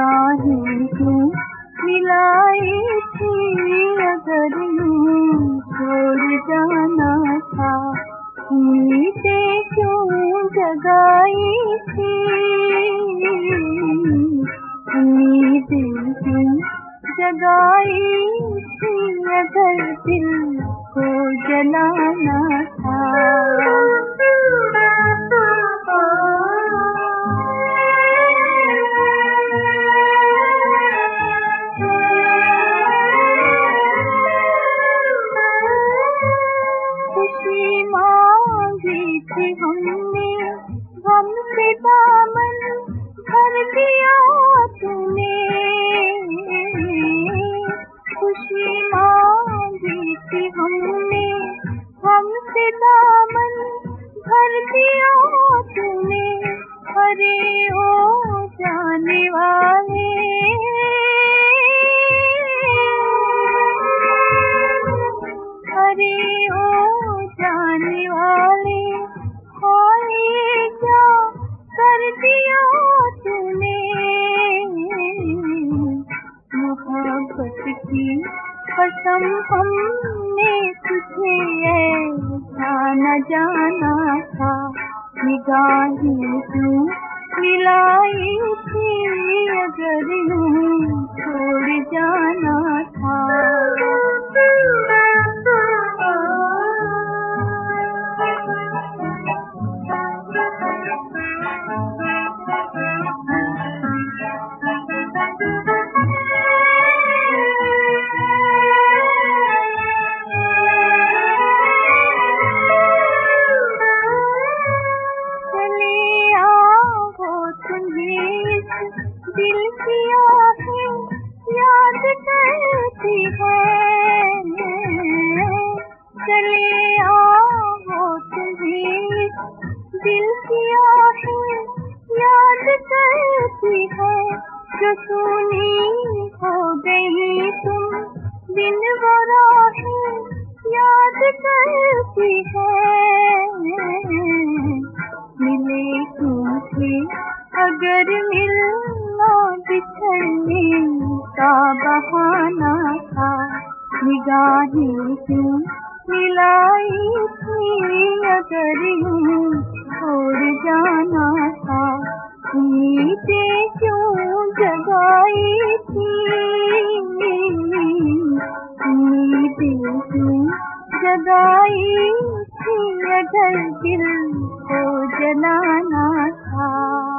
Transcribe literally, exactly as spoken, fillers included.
निगाहें क्यों मिलाई थी, अगर यूं छोड़ जाना था। उम्मीदें क्यों जगाई थी, उम्मीदें क्यों जगाई थी, अगर दिल को जलाना था। खुशी मांगी थी हमने, हमसे दामन भर दिया तूने। खुशी मांगी थी हमने, हमसे दामन भर दिया तूने। अरे ओ जाने वाले, अरे ओ जाने वाले, हाय क्या कर दिया तूने। मोहब्बत की कसम हमने तुझे ऐसा न जाना था। निगाहें क्यों मिलाई थी, अगर यूं छोड़ जाना था। दिल की आँखें याद करती है, चले आओ तुम्हें। दिल की आँखें याद करती है, जो सुनी हो गई तुम बिन वो राहें याद करती है। मिले तुमसे अगर मिलना बिछड़ने का बहाना था। निगाहें क्यों मिलाई थी, अगर यूं छोड़ जाना था। उम्मीदें क्यों जगाई थी, उम्मीदें क्यों जगाई थी, अगर दिल को जलाना था।